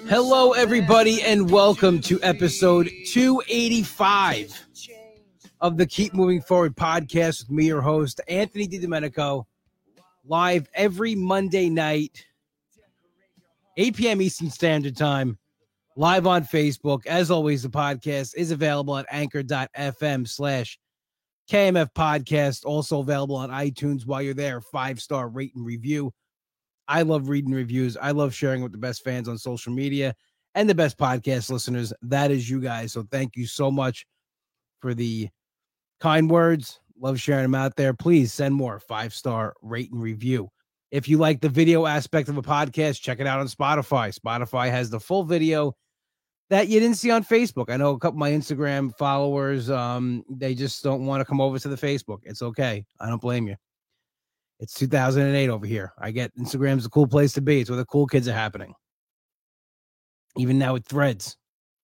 Hello, everybody, and welcome to episode 285 of the Keep Moving Forward podcast with me, your host, Anthony DiDomenico, live every Monday night, 8 p.m. Eastern Standard Time, live on Facebook. As always, the podcast is available at anchor.fm/KMF podcast, also available on iTunes. While you're there, 5-star rate and review. I love reading reviews. I love sharing with the best fans on social media and the best podcast listeners. That is you guys. So thank you so much for the kind words. Love sharing them out there. Please send more 5-star rate and review. If you like the video aspect of a podcast, check it out on Spotify. Spotify has the full video that you didn't see on Facebook. I know a couple of my Instagram followers, they just don't want to come over to the Facebook. It's okay. I don't blame you. It's 2008 over here. I get Instagram's a cool place to be. It's where the cool kids are happening. Even now with Threads.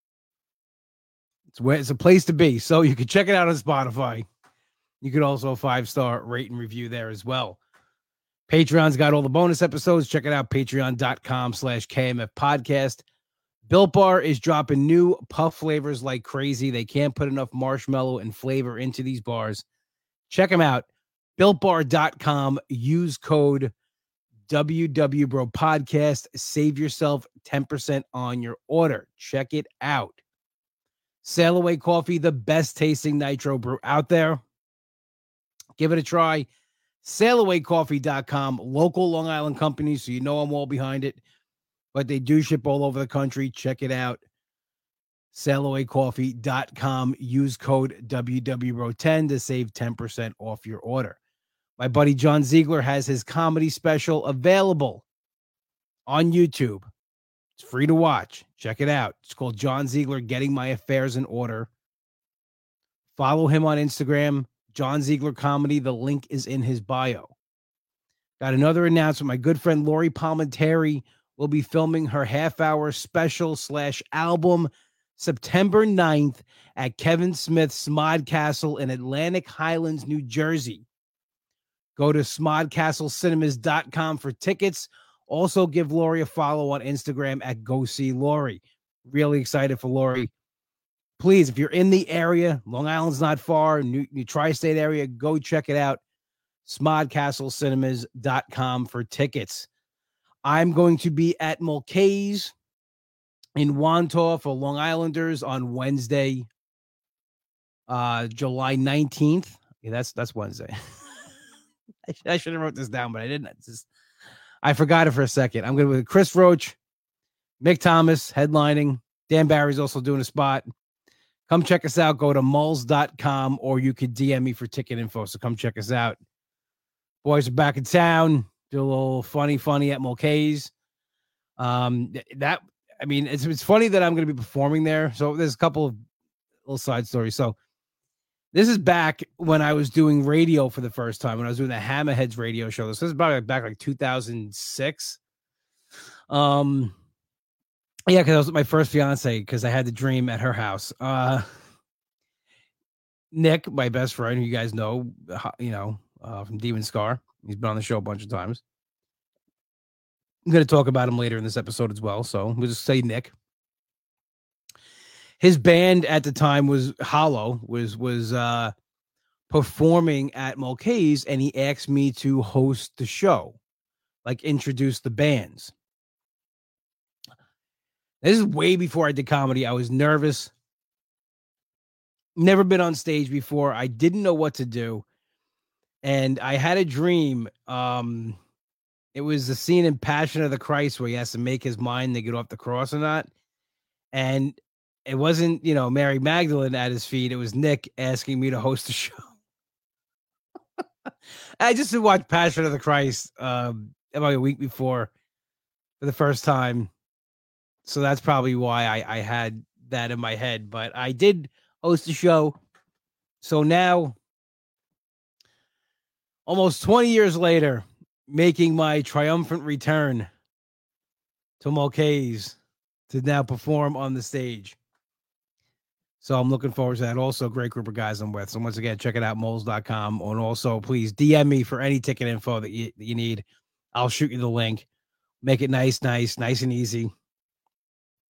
It's a place to be. So you can check it out on Spotify. You can also 5-star rate and review there as well. Patreon's got all the bonus episodes. Check it out, patreon.com/KMF podcast. Built Bar is dropping new puff flavors like crazy. They can't put enough marshmallow and flavor into these bars. Check them out. BuiltBar.com. Use code WWBroPodcast. Save yourself 10% on your order. Check it out. Sail Away Coffee, the best tasting nitro brew out there. Give it a try. SailAwayCoffee.com. Local Long Island company, so you know I'm all behind it. But they do ship all over the country. Check it out. SailAwayCoffee.com. Use code WWBro10 to save 10% off your order. My buddy John Ziegler has his comedy special available on YouTube. It's free to watch. Check it out. It's called John Ziegler Getting My Affairs in Order. Follow him on Instagram, John Ziegler Comedy. The link is in his bio. Got another announcement. My good friend Lori Palmentary will be filming her half-hour special/album September 9th at Kevin Smith's Smodcastle in Atlantic Highlands, New Jersey. Go to smodcastleCinemas.com for tickets. Also give Lori a follow on Instagram at Go See Lori. Really excited for Lori. Please, if you're in the area, Long Island's not far, New Tri-State area, go check it out. smodcastleCinemas.com for tickets. I'm going to be at Mulcahy's in Wantagh for Long Islanders on Wednesday, July 19th. Yeah, that's Wednesday. I should have wrote this down, but I didn't. I forgot it for a second. I'm going to be with Chris Roach, Mick Thomas headlining. Dan Barry's also doing a spot. Come check us out. Go to mulls.com or you could DM me for ticket info. So come check us out. Boys are back in town. Do a little funny at Mulcahy's. It's funny that I'm going to be performing there. So there's a couple of little side stories. So this is back when I was doing radio for the first time, when I was doing the Hammerheads radio show. This is probably back like 2006. Yeah, because I was with my first fiance, because I had the dream at her house. Nick, my best friend, who you guys know, from Demon Scar. He's been on the show a bunch of times. I'm going to talk about him later in this episode as well. So we'll just say Nick. His band at the time was Hollow, was performing at Mulcahy's, and he asked me to host the show, like introduce the bands. This is way before I did comedy. I was nervous. Never been on stage before. I didn't know what to do. And I had a dream. It was the scene in Passion of the Christ where he has to make his mind to get off the cross or not. And it wasn't, Mary Magdalene at his feet. It was Nick asking me to host the show. I just watched Passion of the Christ about a week before for the first time. So that's probably why I had that in my head. But I did host the show. So now, almost 20 years later, making my triumphant return to Mulcahy's to now perform on the stage. So I'm looking forward to that. Also, great group of guys I'm with. So once again, check it out, moles.com. And also, please DM me for any ticket info that you need. I'll shoot you the link. Make it nice and easy.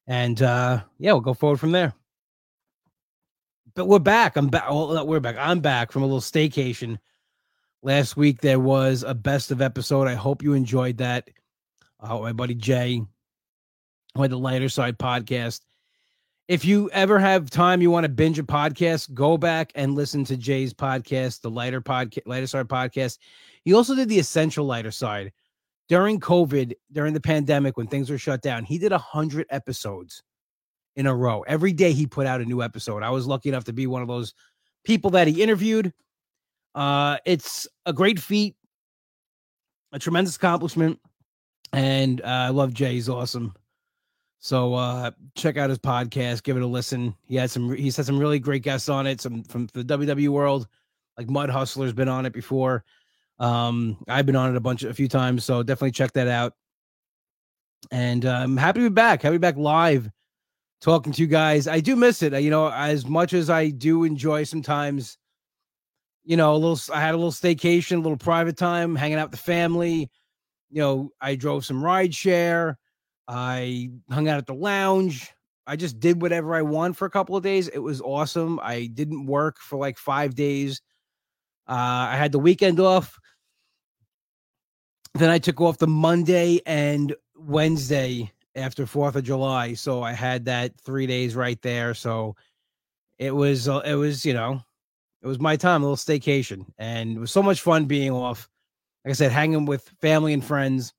And yeah, we'll go forward from there. But we're back. I'm back. Oh, we're back. I'm back from a little staycation. Last week there was a best of episode. I hope you enjoyed that. My buddy Jay, who had the Lighter Side podcast. If you ever have time, you want to binge a podcast, go back and listen to Jay's podcast, the Lighter Side podcast. He also did the Essential Lighter Side during COVID, during the pandemic when things were shut down. He did 100 episodes in a row. Every day he put out a new episode. I was lucky enough to be one of those people that he interviewed. It's a great feat, a tremendous accomplishment, and I love Jay. He's awesome. So check out his podcast, give it a listen. He's had some really great guests on it, some from the WWE world, like Mud Hustler's been on it before. I've been on it a few times, so definitely check that out. And I'm happy to be back. Happy to be back live talking to you guys. I do miss it. You know, as much as I do enjoy sometimes, you know, I had a little staycation, a little private time, hanging out with the family. You know, I drove some ride share. I hung out at the lounge. I just did whatever I want for a couple of days. It was awesome. I didn't work for like 5 days. I had the weekend off. Then I took off the Monday and Wednesday after 4th of July. So I had that 3 days right there. So it was, you know, it was my time, a little staycation. And it was so much fun being off. Like I said, hanging with family and friends.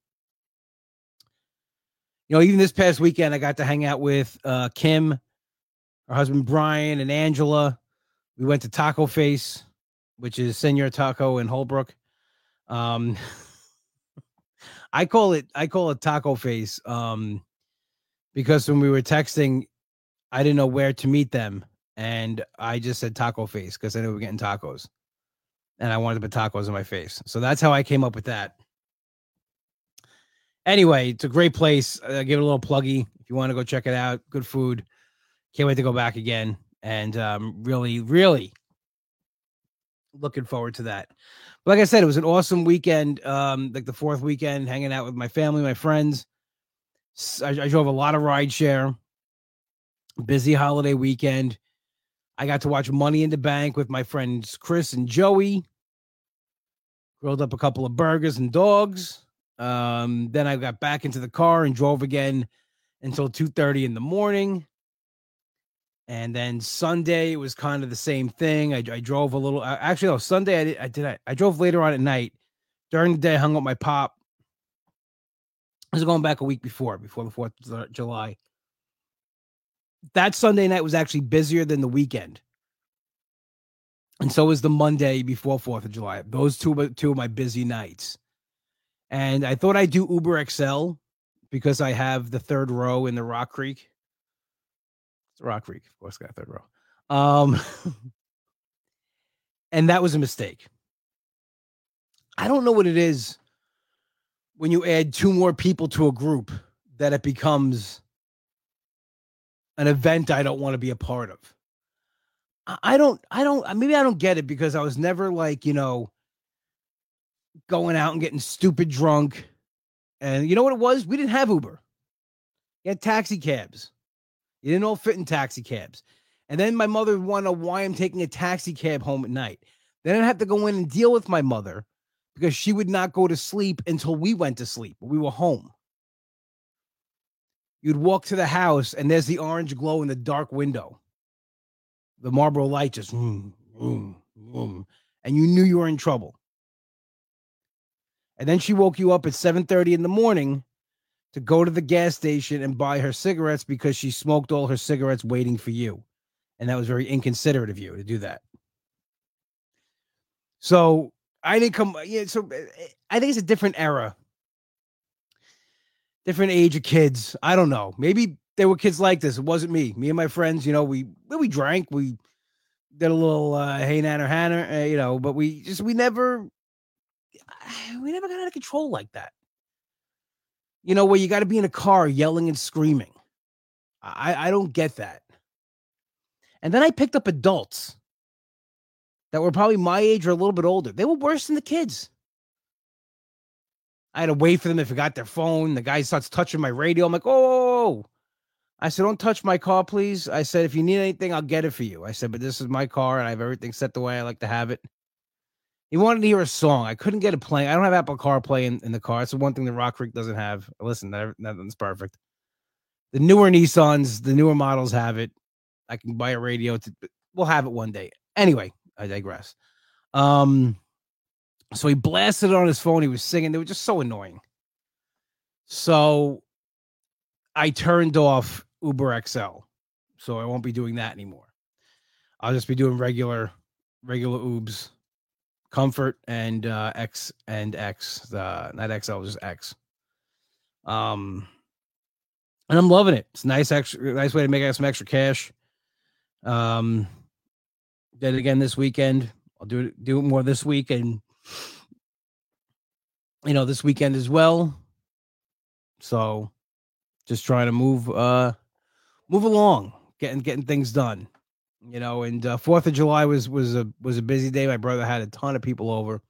You know, even this past weekend, I got to hang out with Kim, her husband Brian, and Angela. We went to Taco Face, which is Senor Taco in Holbrook. I call it Taco Face because when we were texting, I didn't know where to meet them, and I just said Taco Face because I knew we were getting tacos, and I wanted to put tacos in my face. So that's how I came up with that. Anyway, it's a great place. Give it a little pluggy if you want to go check it out. Good food. Can't wait to go back again. And really, really looking forward to that. But like I said, it was an awesome weekend. Like the 4th weekend, hanging out with my family, my friends. I drove a lot of ride share. Busy holiday weekend. I got to watch Money in the Bank with my friends Chris and Joey. Grilled up a couple of burgers and dogs. Then I got back into the car and drove again until 2:30 in the morning. And then Sunday it was kind of the same thing. I drove a little. Actually, no, Sunday I drove later on at night. During the day, I hung up my pop. I was going back a week before the 4th of July. That Sunday night was actually busier than the weekend. And so was the Monday before 4th of July. Those two of my busy nights. And I thought I'd do Uber XL because I have the 3rd row in the Rock Creek. It's Rock Creek, of course, got 3rd row. And that was a mistake. I don't know what it is when you add 2 more people to a group that it becomes an event I don't want to be a part of. Maybe I don't get it because I was never like, you know, going out and getting stupid drunk. And you know what it was? We didn't have Uber. You had taxi cabs. You didn't all fit in taxi cabs. And then my mother would wonder why I'm taking a taxi cab home at night. Then I'd have to go in and deal with my mother because she would not go to sleep until we went to sleep. We were home. You'd walk to the house and there's the orange glow in the dark window. The Marlboro light just, and you knew you were in trouble. And then she woke you up at 7:30 in the morning to go to the gas station and buy her cigarettes because she smoked all her cigarettes waiting for you. And that was very inconsiderate of you to do that. So I didn't come. Yeah, so I think it's a different era, different age of kids. I don't know. Maybe there were kids like this. It wasn't me. Me and my friends, you know, we drank. We did a little hey nanner hanner, you know, but we never got out of control like that. You know, where you got to be in a car yelling and screaming. I don't get that. And then I picked up adults that were probably my age or a little bit older. They were worse than the kids. I had to wait for them. They forgot their phone. The guy starts touching my radio. I'm like, oh. I said, don't touch my car, please. I said, if you need anything, I'll get it for you. I said, but this is my car and I have everything set the way I like to have it. He wanted to hear a song. I couldn't get it playing. I don't have Apple CarPlay in the car. It's the one thing that Rock Creek doesn't have. Listen, nothing's perfect. The newer Nissans, the newer models have it. I can buy a radio. We'll have it one day. Anyway, I digress. So he blasted it on his phone. He was singing. They were just so annoying. So I turned off Uber XL. So I won't be doing that anymore. I'll just be doing regular Ubs. Comfort and X and X, not XL, just X. And I'm loving it. It's nice way to make some extra cash. Did it again this weekend. I'll do it more this week, and this weekend as well. So just trying to move along, getting things done. And 4th of July was a busy day. My brother had a ton of people over.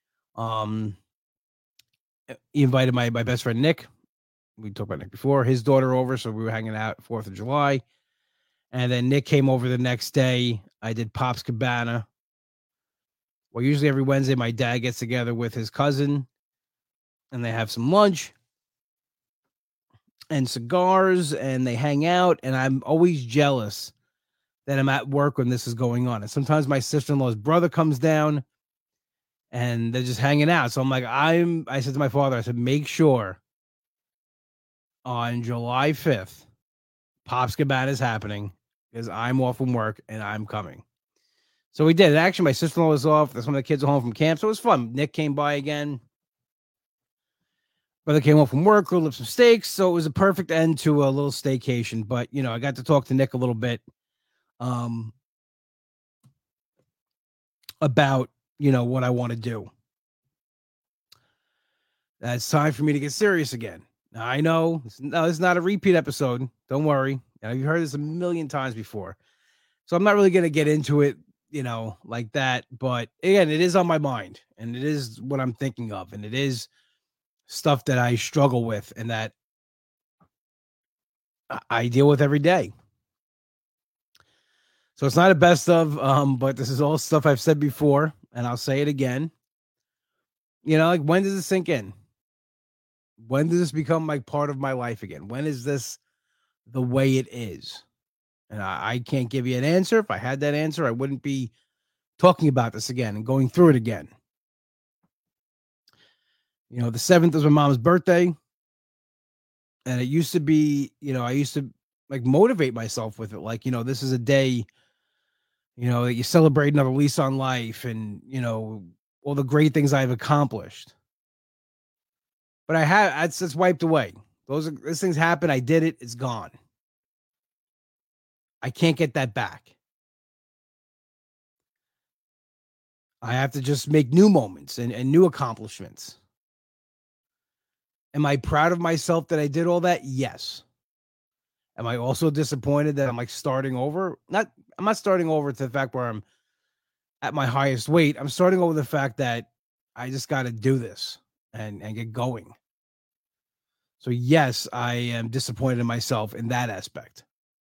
He invited my best friend Nick. We talked about Nick before. His daughter over, so we were hanging out 4th of July. And then Nick came over the next day. I did Pop's Cabana. Well, usually every Wednesday, my dad gets together with his cousin, and they have some lunch and cigars, and they hang out. And I'm always jealous that I'm at work when this is going on. And sometimes my sister-in-law's brother comes down and they're just hanging out. So I'm like, I said to my father, I said, make sure on July 5th, Pop's Cabana is happening because I'm off from work and I'm coming. So we did. And actually, my sister-in-law was off. Some of the kids are home from camp. So it was fun. Nick came by again. Brother came home from work, grilled up some steaks. So it was a perfect end to a little staycation. But, I got to talk to Nick a little bit. About what I want to do. It's time for me to get serious again. Now, I know it's not a repeat episode. Don't worry. You've heard this a million times before. So I'm not really going to get into it, like that. But again, it is on my mind and it is what I'm thinking of. And it is stuff that I struggle with and that I deal with every day. So it's not a best of, but this is all stuff I've said before, and I'll say it again. Like, when does this sink in? When does this become like part of my life again? When is this the way it is? And I can't give you an answer. If I had that answer, I wouldn't be talking about this again and going through it again. The 7th was my mom's birthday. And it used to be, I used to like motivate myself with it. Like, this is a day, you celebrate another lease on life and, all the great things I've accomplished. But it's wiped away. Those things happen. I did it. It's gone. I can't get that back. I have to just make new moments and new accomplishments. Am I proud of myself that I did all that? Yes. Am I also disappointed that I'm like starting over? I'm not starting over to the fact where I'm at my highest weight. I'm starting over the fact that I just got to do this and get going. So yes, I am disappointed in myself in that aspect.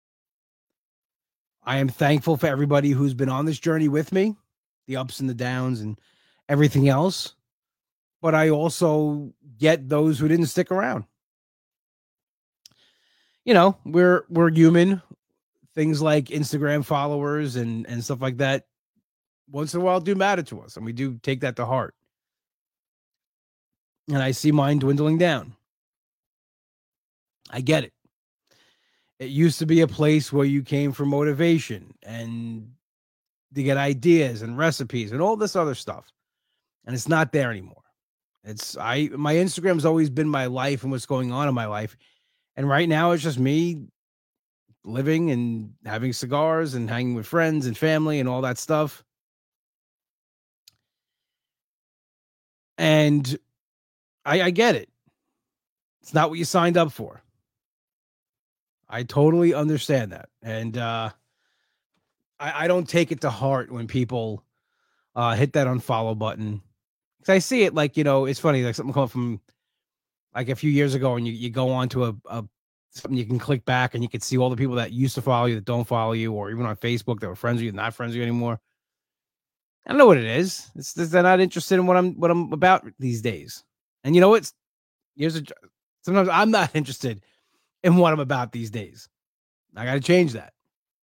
I am thankful for everybody who's been on this journey with me, the ups and the downs and everything else. But I also get those who didn't stick around. We're human. Things like Instagram followers and stuff like that once in a while do matter to us, and we do take that to heart. And I see mine dwindling down. I get it. It used to be a place where you came for motivation and to get ideas and recipes and all this other stuff. And it's not there anymore. My Instagram's always been my life and what's going on in my life. And right now it's just me living and having cigars and hanging with friends and family and all that stuff. And I get it. It's not what you signed up for. I totally understand that. And I don't take it to heart when people hit that unfollow button. Because I see it like, it's funny, like something come from like a few years ago and you go on to a something you can click back and you can see all the people that used to follow you that don't follow you, or even on Facebook that were friends with you, not friends with you anymore. I don't know what it is. It's just they're not interested in what I'm about these days. And you know what? Here's a sometimes I'm not interested in what I'm about these days. I got to change that.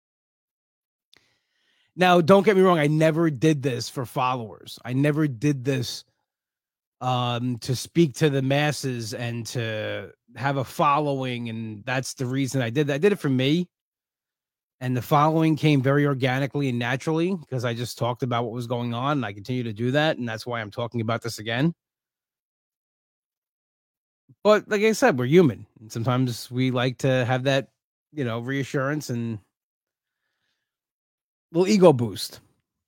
Now, don't get me wrong. I never did this for followers. I never did this to speak to the masses and to have a following. And that's the reason I did that. I did it for me. And the following came very organically and naturally because I just talked about what was going on. And I continue to do that. And that's why I'm talking about this again. But like I said, we're human. And sometimes we like to have that, reassurance and little ego boost.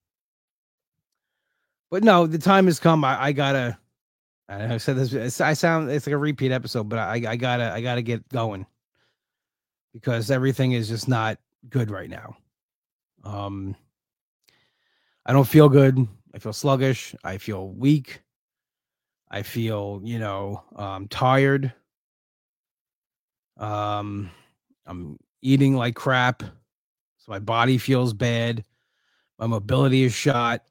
But no, the time has come. I gotta. I said this. It's like a repeat episode, but I gotta get going because everything is just not good right now. I don't feel good. I feel sluggish. I feel weak. I feel, tired. I'm eating like crap. So my body feels bad. My mobility is shot.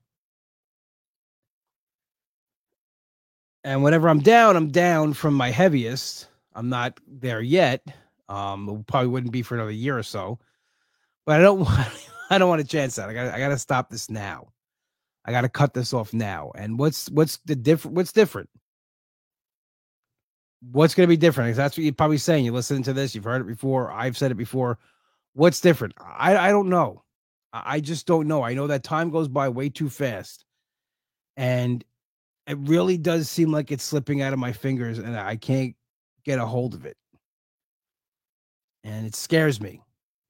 And whenever I'm down from my heaviest. I'm not there yet. It probably wouldn't be for another year or so. But I don't want to chance that. I got to stop this now. I got to cut this off now. And what's different? What's different? What's going to be different? Because that's what you're probably saying. You're listening to this. You've heard it before. I've said it before. What's different? I don't know. I just don't know. I know that time goes by way too fast. And it really does seem like it's slipping out of my fingers and I can't get a hold of it. And it scares me.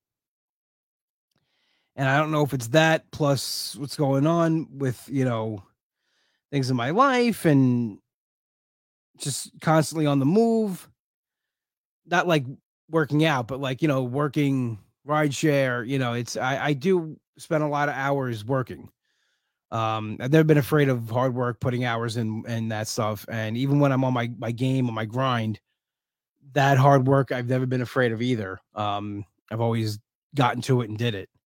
And I don't know if it's that plus what's going on with, things in my life and just constantly on the move. Not like working out, but like, working ride share, I do spend a lot of hours working. I've never been afraid of hard work, putting hours in and that stuff. And even when I'm on my game, on my grind, that hard work, I've never been afraid of either. I've always gotten to it and did it.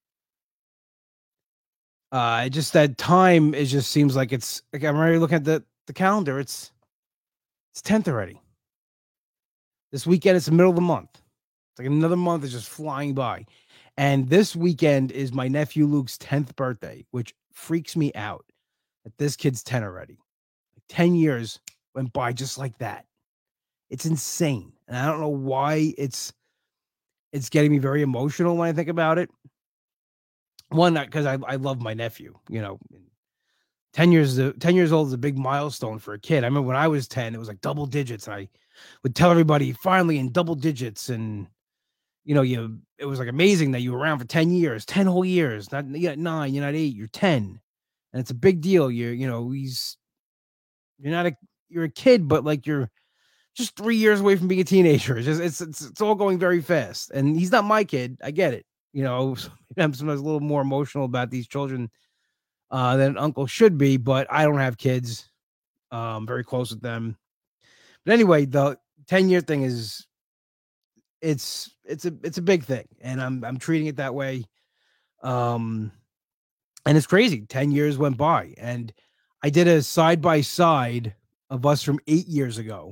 It just that time, it just seems like it's like I'm already looking at the calendar. It's 10th already. This weekend, it's the middle of the month. It's like another month is just flying by. And this weekend is my nephew Luke's 10th birthday, which freaks me out that this kid's 10 already. 10 years went by just like that. It's insane. And I don't know why it's getting me very emotional when I think about it. One, because I love my nephew, 10 years old is a big milestone for a kid. I remember when I was 10, it was like double digits. And I would tell everybody finally in double digits. And, it was like amazing that you were around for 10 years, 10 whole years, not you're not 9, you're not 8, you're 10. And it's a big deal. You're a kid, but like you're just 3 years away from being a teenager. It's all going very fast. And he's not my kid. I get it. I'm sometimes a little more emotional about these children than an uncle should be, but I don't have kids. Very close with them. But anyway, the 10-year thing is it's a big thing, and I'm treating it that way. And it's crazy. 10 years went by, and I did a side by side of us from 8 years ago.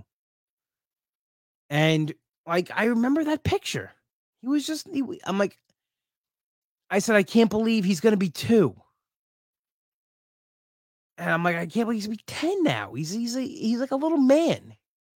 And like I remember that picture. I'm like, I said, I can't believe he's gonna be 2. And I'm like, I can't believe he's gonna be 10 now. He's like a little man.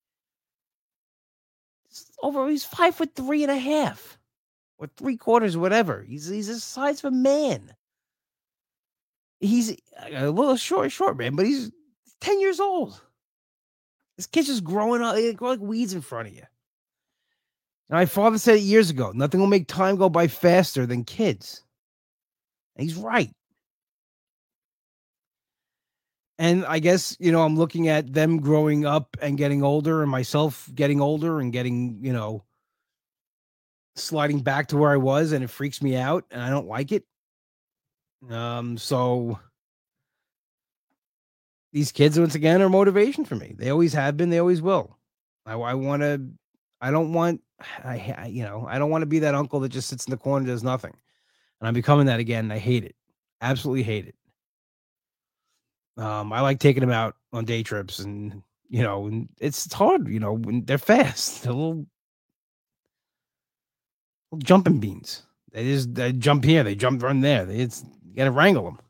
He's 5'3.5" or 3/4, whatever. He's the size of a man. He's a little short man, but he's 10 years old. This kid's just growing up. They grow like weeds in front of you. And my father said it years ago, nothing will make time go by faster than kids. And he's right. And I guess, I'm looking at them growing up and getting older and myself getting older and getting, sliding back to where I was, and it freaks me out and I don't like it. So these kids, once again, are motivation for me. They always have been. They always will. I don't want I don't want to be that uncle that just sits in the corner and does nothing. And I'm becoming that again. And I hate it. Absolutely hate it. I like taking them out on day trips and, and it's hard, when they're fast. They're little jumping beans. They jump here, they jump run there. You got to wrangle them.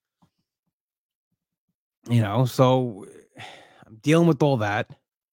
So I'm dealing with all that.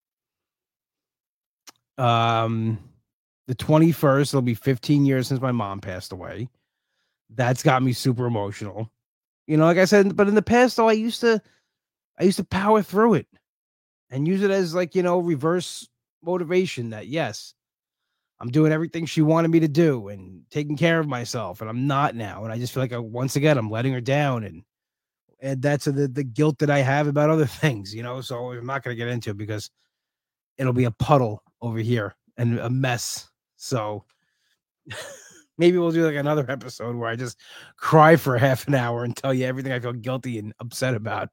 The 21st, it'll be 15 years since my mom passed away. That's got me super emotional. Like I said, but in the past, though, I used to power through it and use it as reverse motivation that yes, I'm doing everything she wanted me to do and taking care of myself, and I'm not now. And I just feel like once again, I'm letting her down, and that's the guilt that I have about other things, so I'm not going to get into it because it'll be a puddle over here and a mess. So maybe we'll do like another episode where I just cry for half an hour and tell you everything I feel guilty and upset about.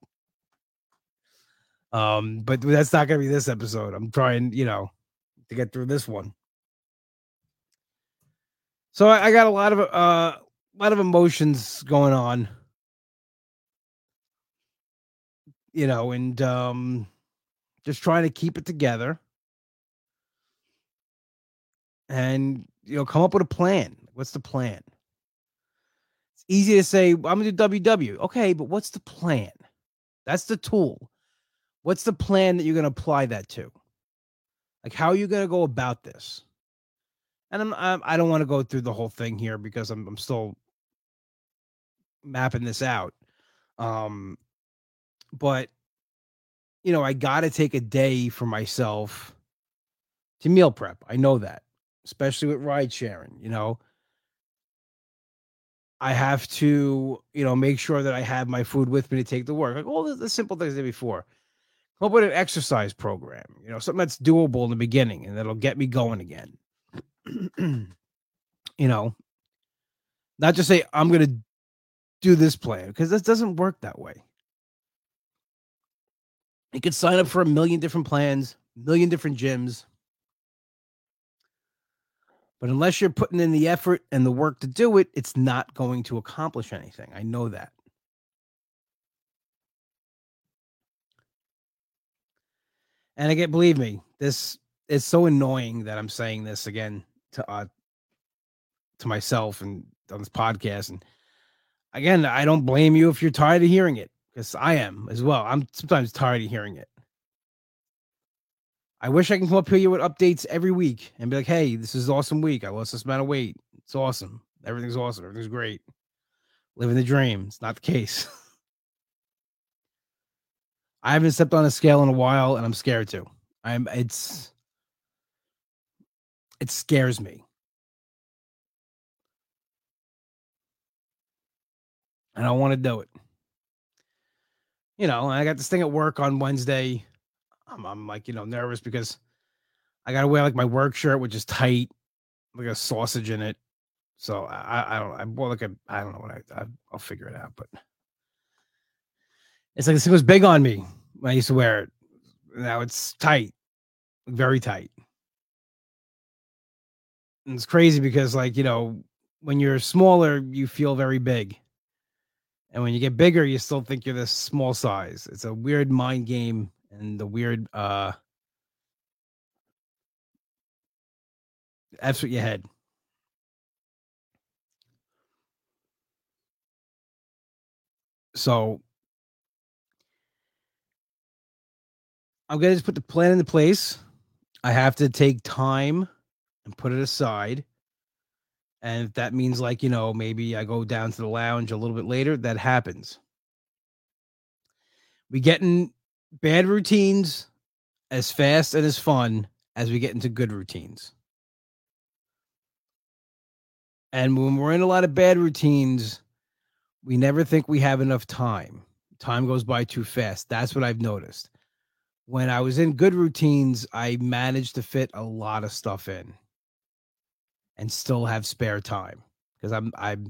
But that's not going to be this episode. I'm trying, to get through this one. So I got a lot of emotions going on, and just trying to keep it together and come up with a plan. What's the plan? It's easy to say I'm gonna do WW. Okay, but what's the plan? That's the tool. What's the plan that you're gonna apply that to? Like, how are you gonna go about this? And I don't want to go through the whole thing here because I'm still mapping this out. But I got to take a day for myself to meal prep. I know that, especially with ride sharing. I have to, make sure that I have my food with me to take to work. Like all the simple things I did before. Come up with an exercise program, something that's doable in the beginning and that'll get me going again. Not just say, I'm going to do this plan because this doesn't work that way. You could sign up for a million different plans, a million different gyms. But unless you're putting in the effort and the work to do it, it's not going to accomplish anything. I know that. And again, believe me, this is so annoying that I'm saying this again to myself and on this podcast. And again, I don't blame you if you're tired of hearing it, because I am as well. I'm sometimes tired of hearing it. I wish I can come up here with updates every week and be like, hey, this is an awesome week. I lost this amount of weight. It's awesome. Everything's awesome. Everything's great. Living the dream. It's not the case. I haven't stepped on a scale in a while and I'm scared to. It scares me. I don't want to do it. I got this thing at work on Wednesday. I'm like, nervous because I got to wear like my work shirt, which is tight, like a sausage in it. So I don't know. I bought like I don't know what I'll figure it out, but it's like this thing was big on me when I used to wear it. Now it's tight, very tight. And it's crazy because like, when you're smaller, you feel very big. And when you get bigger, you still think you're this small size. It's a weird mind game and the weird that's what you had. So I'm gonna just put the plan into place. I have to take time and put it aside. And if that means like, maybe I go down to the lounge a little bit later, that happens. We get in bad routines as fast and as fun as we get into good routines. And when we're in a lot of bad routines, we never think we have enough time. Time goes by too fast. That's what I've noticed. When I was in good routines, I managed to fit a lot of stuff in and still have spare time because I'm,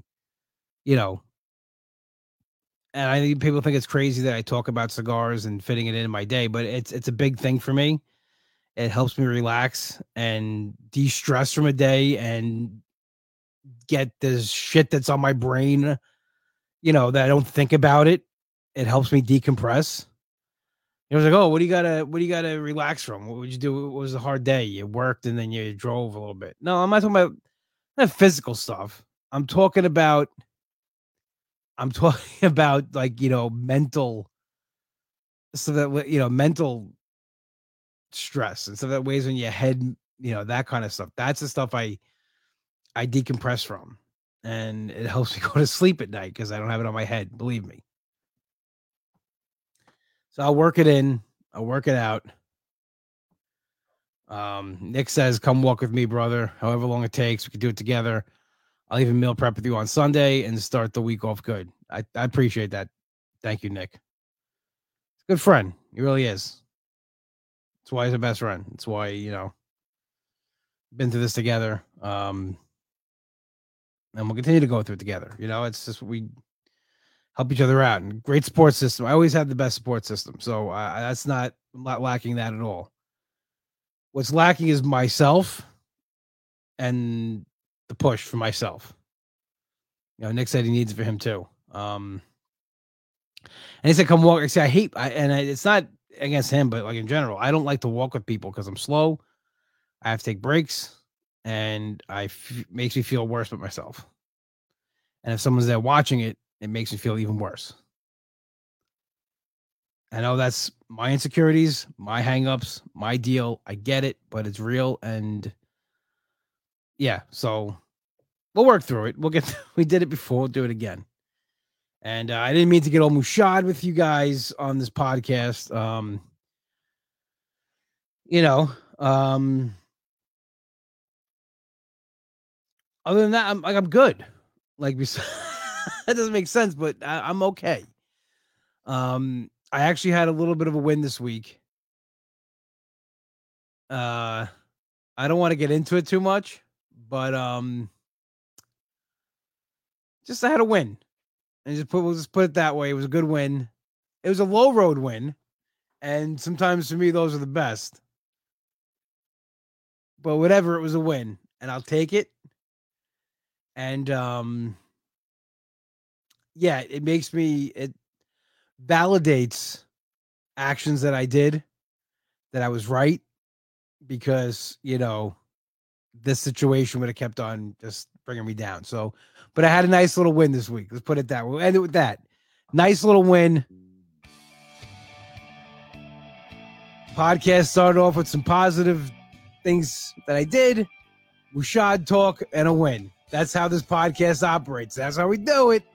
and I think people think it's crazy that I talk about cigars and fitting it in my day, but it's a big thing for me. It helps me relax and de-stress from a day and get this shit that's on my brain, that I don't think about it. It helps me decompress. It was like, oh, what do you gotta relax from? What would you do? It was a hard day. You worked and then you drove a little bit. No, I'm not talking about not physical stuff. I'm talking about like, mental, so that, mental stress and stuff that weighs on your head, that kind of stuff. That's the stuff I decompress from. And it helps me go to sleep at night because I don't have it on my head. Believe me. So I'll work it in. I'll work it out. Nick says, come walk with me, brother. However long it takes, we can do it together. I'll even meal prep with you on Sunday and start the week off good. I appreciate that. Thank you, Nick. He's a good friend. He really is. That's why he's a best friend. That's why, been through this together. And we'll continue to go through it together. It's just we help each other out. And great support system. I always have the best support system. So I'm not lacking that at all. What's lacking is myself and the push for myself. Nick said he needs it for him too. And he said, come walk. I say, it's not against him, but like in general, I don't like to walk with people because I'm slow. I have to take breaks and makes me feel worse with myself. And if someone's there watching it, it makes me feel even worse. I know that's my insecurities, my hangups, my deal. I get it, but it's real. And yeah, so we'll work through it. We did it before. We'll do it again. And I didn't mean to get all mushad with you guys on this podcast. Other than that, I'm good. Like, that doesn't make sense, but I'm okay. I actually had a little bit of a win this week. I don't want to get into it too much, but just I had a win. And we'll just put it that way. It was a good win. It was a low road win. And sometimes for me, those are the best. But whatever, it was a win. And I'll take it. And it validates actions that I did, that I was right, because, this situation would have kept on just bringing me down. So, but I had a nice little win this week. Let's put it that way. We'll end it with that. Nice little win. Podcast started off with some positive things that I did. Mushad talk and a win. That's how this podcast operates. That's how we do it.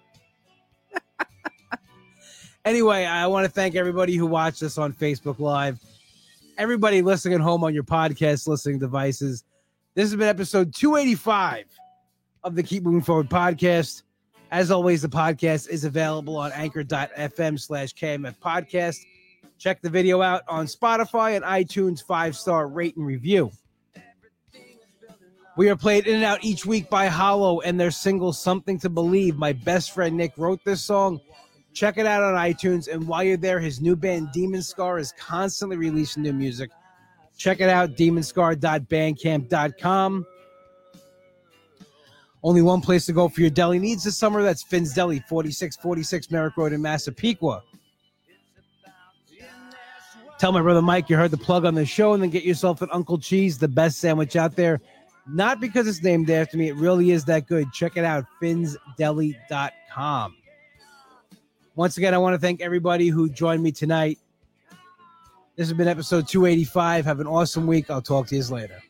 Anyway, I want to thank everybody who watched us on Facebook Live. Everybody listening at home on your podcast listening devices. This has been episode 285 of the Keep Moving Forward podcast. As always, the podcast is available on anchor.fm/KMF podcast. Check the video out on Spotify and iTunes, 5-star rate and review. We are played in and out each week by Hollow and their single Something to Believe. My best friend Nick wrote this song. Check it out on iTunes. And while you're there, his new band Demon Scar is constantly releasing new music. Check it out, demonscar.bandcamp.com. Only one place to go for your deli needs this summer. That's Finn's Deli, 4646 Merrick Road in Massapequa. Tell my brother Mike you heard the plug on the show, and then get yourself an Uncle Cheese, the best sandwich out there. Not because it's named after me. It really is that good. Check it out, finsdeli.com. Once again, I want to thank everybody who joined me tonight. This has been episode 285. Have an awesome week. I'll talk to you later.